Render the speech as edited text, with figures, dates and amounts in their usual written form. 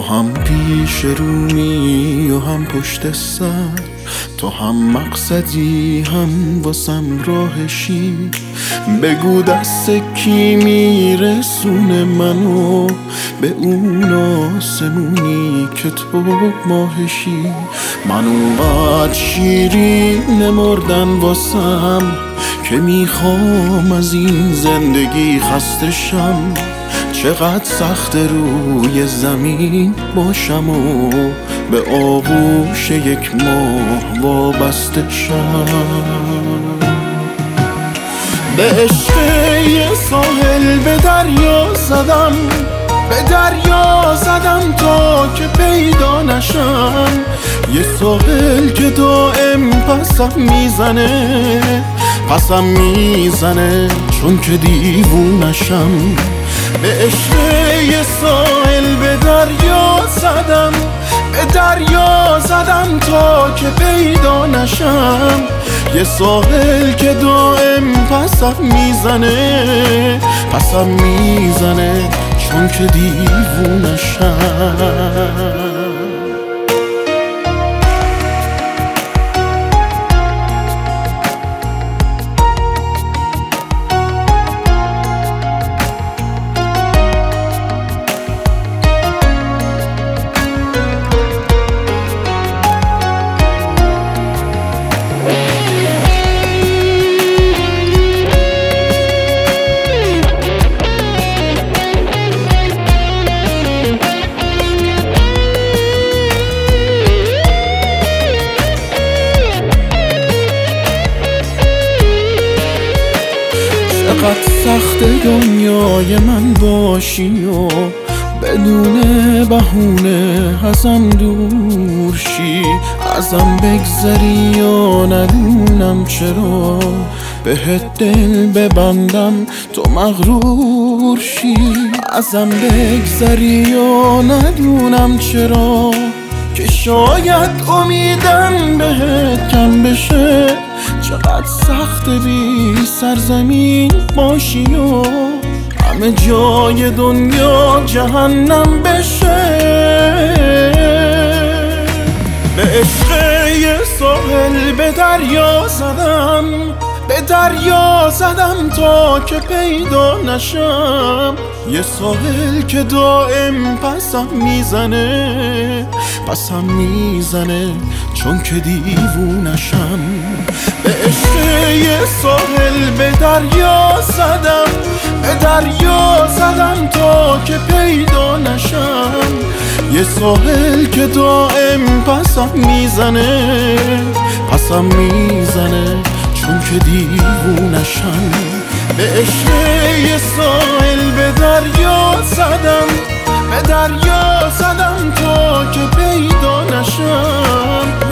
هم پیش رو می و هم پشت سر، تو هم مقصدی هم واسم راهشی. بگو دست کی میرسونه منو به اون آسمونی که تو ماهشی. من اونقدر شیرین مردن واسم که میخوام از این زندگی خسته شم. چقدر سخت روی زمین باشم و به آغوش یک ماه وابسته شم. به عشق یه ساحل به دریا زدم، به دریا زدم تا که پیدا نشم. یه ساحل که دائم پسم میزنه چون که دیوونشم. به عشق یه ساحل به دریا زدم، به دریا زدم تا که پیدا نشم. یه ساحل که دائم پسم میزنه چون که دیوونشم. چقدر سخت دنیای من باشی و بدون بهونه ازم دور شی. ازم بگذری یا ندونم چرا بهت دل ببندم تو مغرور شی. ازم بگذری یا ندونم چرا که شاید امیدم بهت کم بشه. چقدر سخت بی سرزمین باشی و همه جای دنیا جهنم بشه. به عشق یه ساحل به دریا زدم، به دریا زدم تا که پیدا نشم. یه ساحل که دائم پسم میزنه چون که دیوونشم. به عشق یه ساحل به دریا زدم، به دریا زدم تا که پیدا نشم. یه ساحل که دائم پسم میزنه چون که دیوونشم. به عشق یه ساحل به دریا زدم، به دریا زدم تا که پیدا نشم.